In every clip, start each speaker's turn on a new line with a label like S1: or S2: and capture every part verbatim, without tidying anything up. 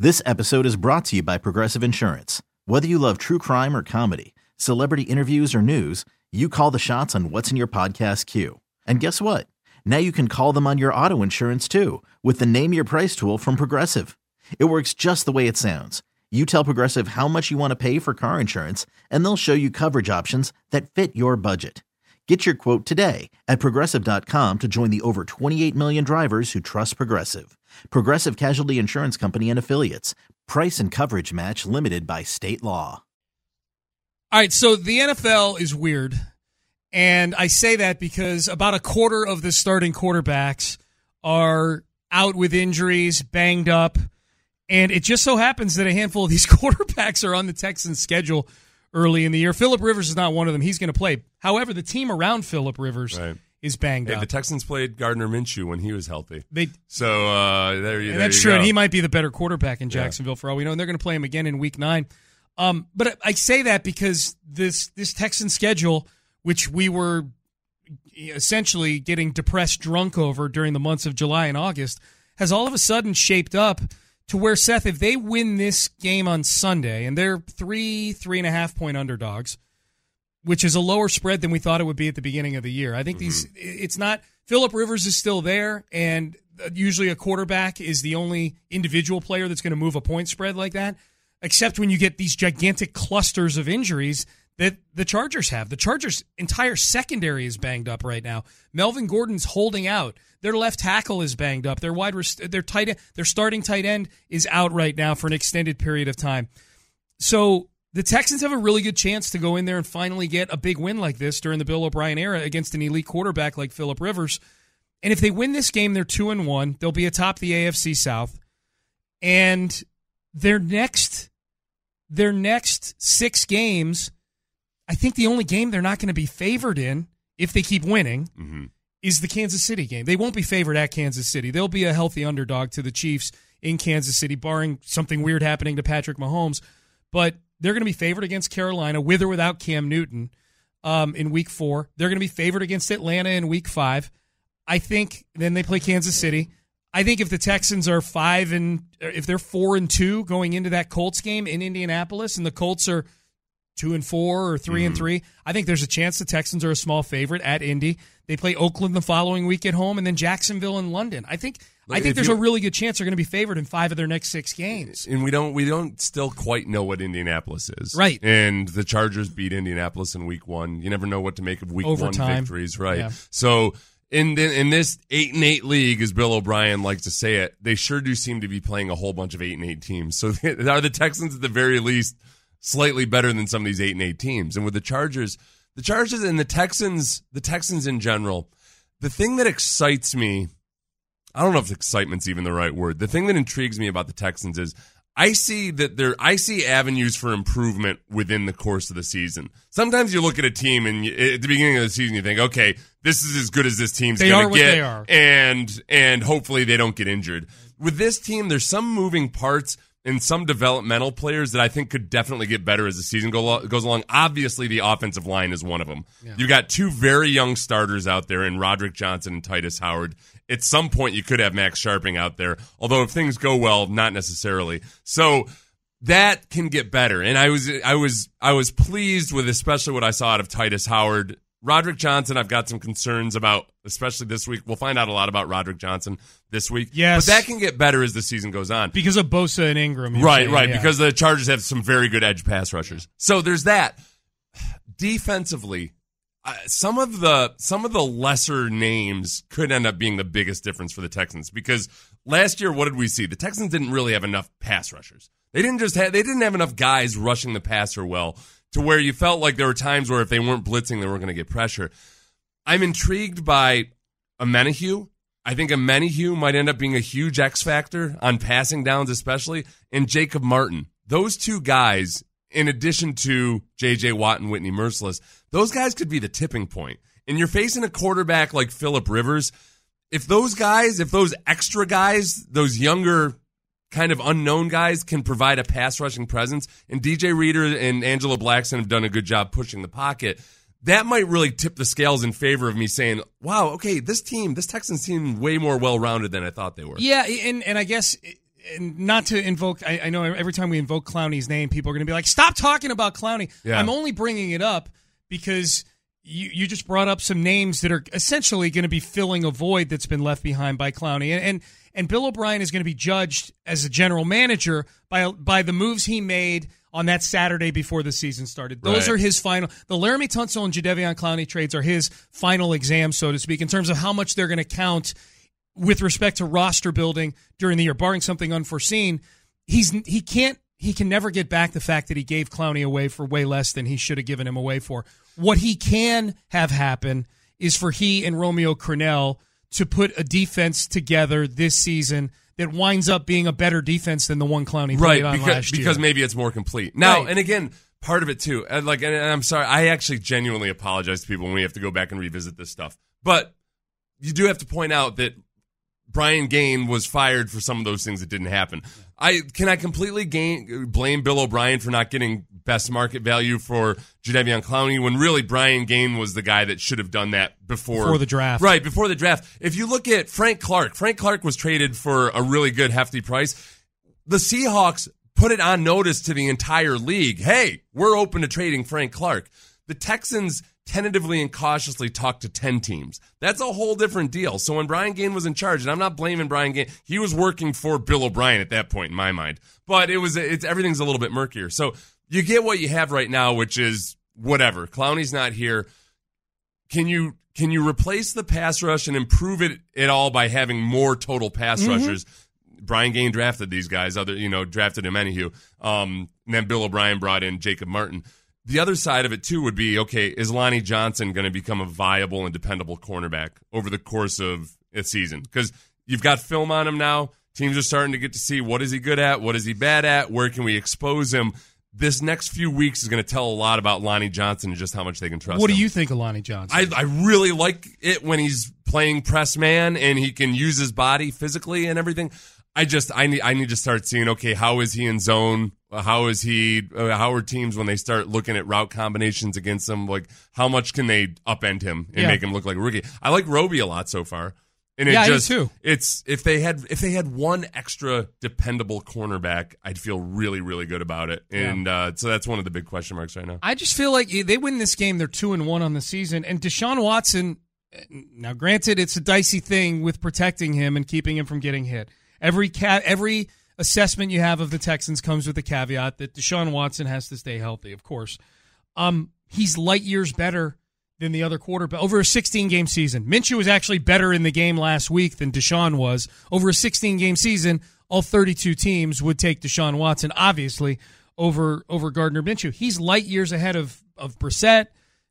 S1: This episode is brought to you by Progressive Insurance. Whether you love true crime or comedy, celebrity interviews or news, you call the shots on what's in your podcast queue. And guess what? Now you can call them on your auto insurance too with the Name Your Price tool from Progressive. It works just the way it sounds. You tell Progressive how much you want to pay for car insurance, and they'll show you coverage options that fit your budget. Get your quote today at Progressive dot com to join the over twenty-eight million drivers who trust Progressive. Progressive Casualty Insurance Company and Affiliates. Price and coverage match limited by state law.
S2: All right, so the N F L is weird, and I say that because about a quarter of the starting quarterbacks are out with injuries, banged up, and it just so happens that a handful of these quarterbacks are on the Texans' schedule early in the year. Phillip Rivers is not one of them. He's going to play. However, the team around Phillip Rivers right. is banged
S3: hey,
S2: up.
S3: The Texans played Gardner Minshew when he was healthy.
S2: They,
S3: so uh, there you,
S2: and
S3: there
S2: that's
S3: you
S2: true,
S3: go.
S2: and he might be the better quarterback in Jacksonville
S3: yeah.
S2: for all we know, and they're going to play him again in week nine. Um, but I say that because this this Texan schedule, which we were essentially getting depressed drunk over during the months of July and August, has all of a sudden shaped up to where, Seth, if they win this game on Sunday, and they're three, three and a half point underdogs, which is a lower spread than we thought it would be at the beginning of the year. I think mm-hmm. these, it's not, Phillip Rivers is still there, and usually a quarterback is the only individual player that's going to move a point spread like that, except when you get these gigantic clusters of injuries that the Chargers have. The Chargers' entire secondary is banged up right now. Melvin Gordon's holding out. Their left tackle is banged up. Their wide, their tight, end, their starting tight end is out right now for an extended period of time. So the Texans have a really good chance to go in there and finally get a big win like this during the Bill O'Brien era against an elite quarterback like Phillip Rivers. And if they win this game, they're two and one. They'll be atop the A F C South, and their next, their next six games, I think the only game they're not going to be favored in, if they keep winning, mm-hmm. is the Kansas City game. They won't be favored at Kansas City. They'll be a healthy underdog to the Chiefs in Kansas City, barring something weird happening to Patrick Mahomes. But they're going to be favored against Carolina, with or without Cam Newton, um, in week four. They're going to be favored against Atlanta in week five. I think then they play Kansas City. I think if the Texans are five and if they're four and two going into that Colts game in Indianapolis, and the Colts are two and four or three mm-hmm. and three, I think there's a chance the Texans are a small favorite at Indy. They play Oakland the following week at home, and then Jacksonville and London. I think Look, I think there's you, a really good chance they're going to be favored in five of their next six games.
S3: And we don't we don't still quite know what Indianapolis is.
S2: Right.
S3: And the Chargers beat Indianapolis in week one. You never know what to make of week
S2: Overtime.
S3: one victories. Right.
S2: Yeah.
S3: So in in this eight and eight league, as Bill O'Brien likes to say it, they sure do seem to be playing a whole bunch of eight and eight teams. So are the Texans at the very least slightly better than some of these eight and eight teams? And with the Chargers, the Chargers and the Texans, the Texans in general, the thing that excites me, I don't know if excitement's even the right word. The thing that intrigues me about the Texans is I see that there, I see avenues for improvement within the course of the season. Sometimes you look at a team and you, at the beginning of the season you think, okay, this is as good as this team's going to get,
S2: they are.
S3: and and hopefully they don't get injured. With this team, there's some moving parts and some developmental players that I think could definitely get better as the season go, goes along. Obviously, the offensive line is one of them. Yeah. You've got two very young starters out there in Roderick Johnson and Titus Howard. At some point, you could have Max Sharping out there, although if things go well, not necessarily. So that can get better. And I was I was I was pleased with especially what I saw out of Titus Howard. Roderick Johnson, I've got some concerns about, especially this week. We'll find out a lot about Roderick Johnson this week.
S2: Yes.
S3: But that can get better as the season goes on.
S2: Because of Bosa and Ingram.
S3: Right,
S2: saying,
S3: right.
S2: Yeah.
S3: Because the Chargers have some very good edge pass rushers. So there's that. Defensively, uh, some of the some of the lesser names could end up being the biggest difference for the Texans. Because last year, what did we see? The Texans didn't really have enough pass rushers. They didn't just have, they didn't have enough guys rushing the passer well, to where you felt like there were times where if they weren't blitzing, they weren't going to get pressure. I'm intrigued by Omenihu. I think Omenihu might end up being a huge X factor on passing downs especially, and Jacob Martin. Those two guys, in addition to J J. Watt and Whitney Merciless, those guys could be the tipping point. And you're facing a quarterback like Phillip Rivers. If those guys, if those extra guys, those younger kind of unknown guys can provide a pass rushing presence, and D J Reader and Angelo Blackson have done a good job pushing the pocket, that might really tip the scales in favor of me saying, wow, okay, this team, this Texans team, way more well-rounded than I thought they were.
S2: Yeah, and, and I guess and not to invoke, I, I know every time we invoke Clowney's name, people are going to be like, stop talking about Clowney.
S3: Yeah.
S2: I'm only bringing it up because you, you just brought up some names that are essentially going to be filling a void that's been left behind by Clowney. And, and, and Bill O'Brien is going to be judged as a general manager by, by the moves he made on that Saturday before the season started. Those
S3: right.
S2: are his final. The Laramie Tunsil and Jadeveon Clowney trades are his final exam, so to speak, in terms of how much they're going to count with respect to roster building during the year, barring something unforeseen. He's he can't he can never get back the fact that he gave Clowney away for way less than he should have given him away for. What he can have happen is for he and Romeo Crennel to put a defense together this season that winds up being a better defense than the one Clowney played
S3: right,
S2: on
S3: because,
S2: last year.
S3: because maybe it's more complete. Now,
S2: Right.
S3: and again, part of it too, and like, and I'm sorry, I actually genuinely apologize to people when we have to go back and revisit this stuff. But you do have to point out that Brian Gain was fired for some of those things that didn't happen. I can I completely gain, blame Bill O'Brien for not getting best market value for Jadeveon Clowney when really Brian Gain was the guy that should have done that before,
S2: Before the draft.
S3: Right, before the draft. If you look at Frank Clark, Frank Clark was traded for a really good hefty price. The Seahawks put it on notice to the entire league. Hey, we're open to trading Frank Clark. The Texans tentatively and cautiously talked to ten teams. That's a whole different deal. So when Brian Gain was in charge, and I'm not blaming Brian Gain, he was working for Bill O'Brien at that point in my mind. But it was it's everything's a little bit murkier. So you get what you have right now, which is whatever. Clowney's not here. Can you can you replace the pass rush and improve it at all by having more total pass mm-hmm. rushers? Brian Gain drafted these guys, other you know, drafted him anywho. Um, and then Bill O'Brien brought in Jacob Martin. The other side of it, too, would be, okay, is Lonnie Johnson going to become a viable and dependable cornerback over the course of a season? Because you've got film on him now. Teams are starting to get to see what is he good at, what is he bad at, where can we expose him. This next few weeks is going to tell a lot about Lonnie Johnson and just how much they can trust him.
S2: What do you think of Lonnie Johnson?
S3: I, I really like it when he's playing press man and he can use his body physically and everything. I just I need I need to start seeing, okay, how is he in zone? How is he? Uh, how are teams when they start looking at route combinations against him? Like, how much can they upend him and
S2: yeah.
S3: make him look like a rookie? I like Roby a lot so far, and it
S2: yeah,
S3: just
S2: I do too.
S3: It's if they had if they had one extra dependable cornerback, I'd feel really really good about it. And yeah. uh, so that's one of the big question marks right now.
S2: I just feel like they win this game, they're two and one on the season, and Deshaun Watson. Now, granted, it's a dicey thing with protecting him and keeping him from getting hit. Every ca- every assessment you have of the Texans comes with the caveat that Deshaun Watson has to stay healthy, of course. Um, he's light years better than the other quarterback. Over a sixteen-game season, Minshew was actually better in the game last week than Deshaun was. Over a sixteen-game season, all thirty-two teams would take Deshaun Watson, obviously, over over Gardner Minshew. He's light years ahead of, of Brissett,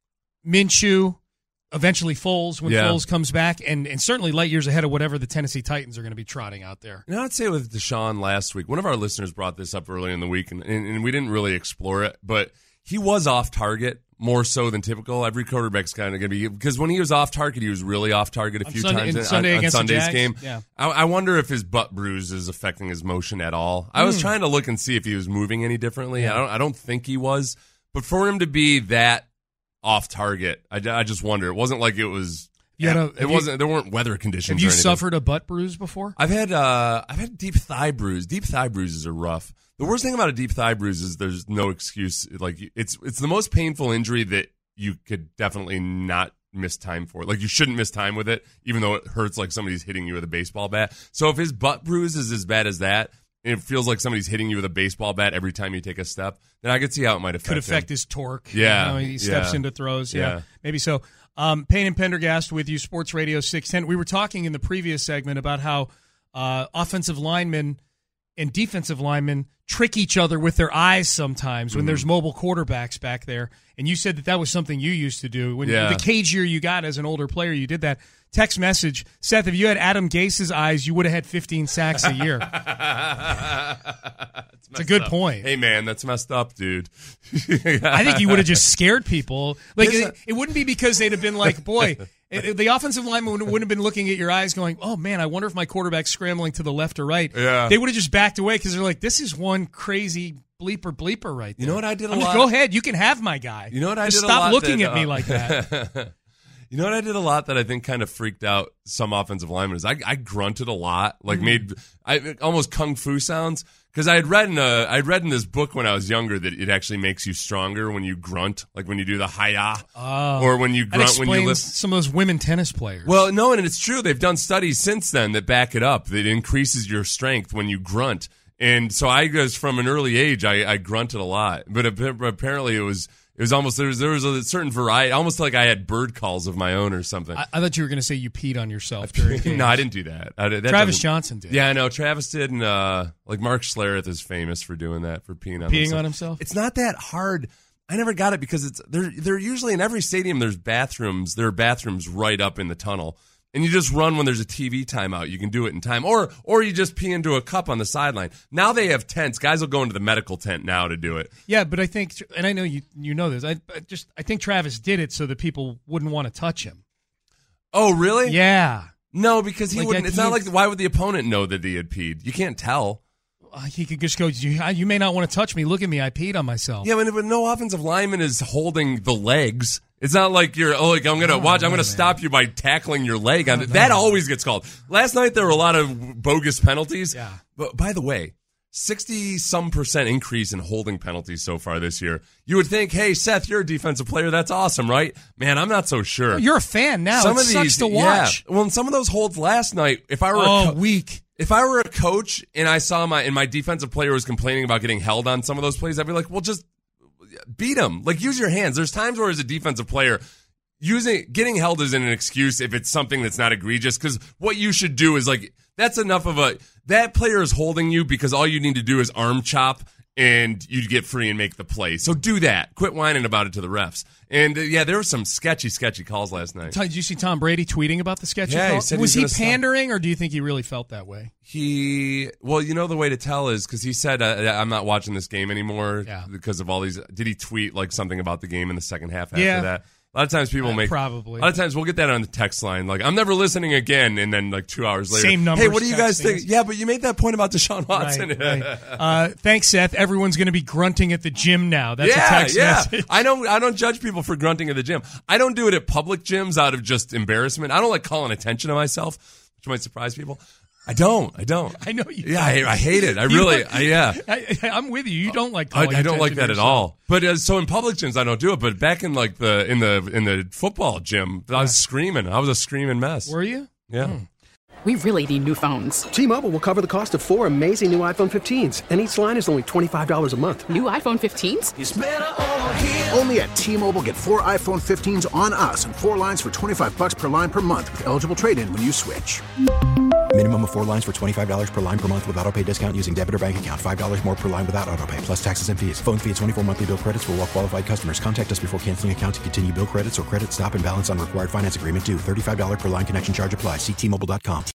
S2: Minshew, eventually Foles when
S3: yeah.
S2: Foles comes back, and, and certainly light years ahead of whatever the Tennessee Titans are going to be trotting out there.
S3: You know, I'd say with Deshaun last week, one of our listeners brought this up early in the week, and, and, and we didn't really explore it, but he was off target more so than typical. Every quarterback's kind of going to be, because when he was off target, he was really off target a
S2: on
S3: few
S2: Sunday,
S3: times
S2: in
S3: in,
S2: Sunday
S3: on,
S2: against
S3: on Sunday's
S2: the Jags?
S3: game.
S2: Yeah.
S3: I, I wonder if his butt bruise is affecting his motion at all. I was
S2: Mm.
S3: trying to look and see if he was moving any differently.
S2: Yeah.
S3: I don't. I don't think he was, but for him to be that off target, I, I just wonder. It wasn't like it was.
S2: You had a-
S3: it
S2: have
S3: wasn't.
S2: you-
S3: there weren't weather conditions.
S2: Have you
S3: or anything.
S2: suffered a butt bruise before?
S3: I've had uh, I've had deep thigh bruise. Deep thigh bruises are rough. The worst thing about a deep thigh bruise is there's no excuse. Like it's it's the most painful injury that you could definitely not miss time for. Like you shouldn't miss time with it, even though it hurts like somebody's hitting you with a baseball bat. So if his butt bruise is as bad as that, and it feels like somebody's hitting you with a baseball bat every time you take a step, then I could see how it might affect.
S2: Could affect
S3: him.
S2: his torque.
S3: Yeah,
S2: You know, he steps
S3: yeah.
S2: into throws. Yeah,
S3: Yeah.
S2: maybe so. Um, Payne and Pendergast with you, Sports Radio six ten. We were talking in the previous segment about how uh, offensive linemen and defensive linemen trick each other with their eyes sometimes when
S3: Mm-hmm.
S2: there's mobile quarterbacks back there. And you said that that was something you used to do. When
S3: Yeah.
S2: the cage year you got as an older player, you did that. Text message, Seth, if you had Adam Gase's eyes, you would have had fifteen sacks a year. It's a good
S3: up.
S2: point.
S3: Hey man, that's messed up, dude.
S2: I think you would have just scared people. Like
S3: Yes,
S2: it, it wouldn't be because they'd have been like, boy, it, the offensive lineman wouldn't wouldn't have been looking at your eyes going, oh man, I wonder if my quarterback's scrambling to the left or right.
S3: Yeah.
S2: They would have just backed away because they're like, this is one crazy bleeper bleeper right there.
S3: You know what I did a
S2: I'm
S3: lot?
S2: Just, go ahead, you can have my guy.
S3: You know what I
S2: just
S3: did a
S2: stop
S3: lot
S2: looking
S3: that,
S2: at me
S3: uh,
S2: like that.
S3: You know what I did a lot that I think kind of freaked out some offensive linemen is I, I grunted a lot, like mm-hmm. made I almost kung fu sounds. Because I had read in a, I'd read in this book when I was younger that it actually makes you stronger when you grunt, like when you do the hi-ya,
S2: oh,
S3: or when you grunt when you lift.
S2: Some of those women tennis players.
S3: Well, no, and it's true. They've done studies since then that back it up. That it increases your strength when you grunt. And so I was from an early age, I, I grunted a lot. But apparently it was it was almost there was there was a certain variety, almost like I had bird calls of my own or something.
S2: I, I thought you were going to say you peed on yourself during games.
S3: No, I didn't do that. I, that
S2: Travis Johnson did.
S3: Yeah, I know. Travis did, and uh, like Mark Schlereth is famous for doing that, for peeing on
S2: peeing
S3: himself.
S2: on himself.
S3: It's not that hard. I never got it because it's they're they're usually in every stadium. There's bathrooms. There are bathrooms right up in the tunnel. And you just run when there's a T V timeout. You can do it in time. Or or you just pee into a cup on the sideline. Now they have tents. Guys will go into the medical tent now to do it.
S2: Yeah, but I think, and I know you you know this, I, I just I think Travis did it so that people wouldn't want to touch him.
S3: Oh, really?
S2: Yeah.
S3: No, because he
S2: like
S3: wouldn't.
S2: that,
S3: It's
S2: he,
S3: not like, why would the opponent know that he had peed? You can't tell.
S2: Uh, he could just go, you, you may not want to touch me. Look at me. I peed on myself.
S3: Yeah, but, but no offensive lineman is holding the legs. It's not like you're, oh, like, I'm going to watch, I'm going to stop you by tackling your leg. On it. That always gets called. Last night, there were a lot of bogus penalties.
S2: Yeah.
S3: But by the way, sixty-some percent increase in holding penalties so far this year. You would think, hey, Seth, you're a defensive player. That's awesome, right? Man, I'm not so sure.
S2: Oh, you're a fan now. Some it of sucks these, to watch.
S3: Yeah. Well, in some of those holds last night, if I were
S2: oh,
S3: a co-
S2: weak.
S3: If I were a coach and I saw my and my defensive player was complaining about getting held on some of those plays, I'd be like, well, just beat him. Like, use your hands. There's times where as a defensive player, using getting held isn't an excuse if it's something that's not egregious, because what you should do is, like, that's enough of a that player is holding you because all you need to do is arm chop and you'd get free and make the play. So do that. Quit whining about it to the refs. And uh, yeah, there were some sketchy, sketchy calls last night.
S2: Did you see Tom Brady tweeting about the sketchy
S3: yeah,
S2: calls?
S3: He
S2: was he pandering,
S3: stop.
S2: or do you think he really felt that way?
S3: He, well, you know, the way to tell is because he said, uh, I'm not watching this game anymore
S2: yeah.
S3: because of all these. Did he tweet like something about the game in the second half after
S2: yeah.
S3: that? A lot of times people
S2: uh,
S3: make
S2: probably.
S3: A lot of times we'll get that on the text line, like, I'm never listening again, and then like two hours later,
S2: same numbers.
S3: Hey, what do you guys
S2: texting.
S3: think? Yeah, but you made that point about Deshaun Watson.
S2: Right, right. Uh, thanks, Seth. Everyone's going to be grunting at the gym now. That's
S3: yeah,
S2: a text
S3: yeah.
S2: message.
S3: I don't. I don't judge people for grunting at the gym. I don't do it at public gyms out of just embarrassment. I don't like calling attention to myself, which might surprise people. I don't. I don't.
S2: I know you.
S3: Yeah, I, I hate it. I really. I, yeah.
S2: I, I'm with you. You don't like.
S3: I, I don't like that at
S2: yourself.
S3: all. But uh, so in public gyms, I don't do it. But back in like the in the in the football gym, I was screaming. I was a screaming mess.
S2: Were you?
S3: Yeah.
S2: Hmm.
S4: We really need new phones.
S5: T-Mobile will cover the cost of four amazing new iPhone fifteens, and each line is only twenty-five dollars a month.
S4: New iPhone fifteens?
S6: It's better over here. Only at T-Mobile, get four iPhone fifteens on us and four lines for twenty-five bucks per line per month with eligible trade-in when you switch.
S7: Minimum of four lines for twenty-five dollars per line per month with autopay discount using debit or bank account. five dollars more per line without autopay, plus taxes and fees. Phone fee at twenty-four monthly bill credits for well-qualified customers. Contact us before canceling account to continue bill credits or credit stop and balance on required finance agreement due. thirty-five dollars per line connection charge applies. See T Mobile dot com.